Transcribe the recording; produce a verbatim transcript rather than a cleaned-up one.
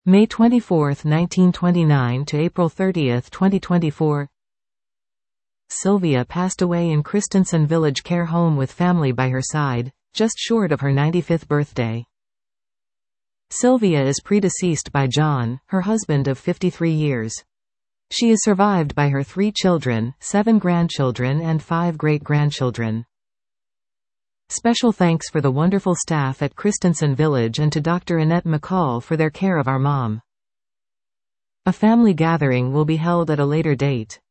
May twenty-fourth, nineteen twenty-nine to April thirtieth, twenty twenty-four. Sylvia passed away in Christensen Village Care Home with family by her side, just short of her ninety-fifth birthday. Sylvia is predeceased by John, her husband of fifty-three years. She is survived by her three children, seven grandchildren and five great-grandchildren. Special thanks for the wonderful staff at Christensen Village and to Doctor Annette McCall for their care of our mom. A family gathering will be held at a later date.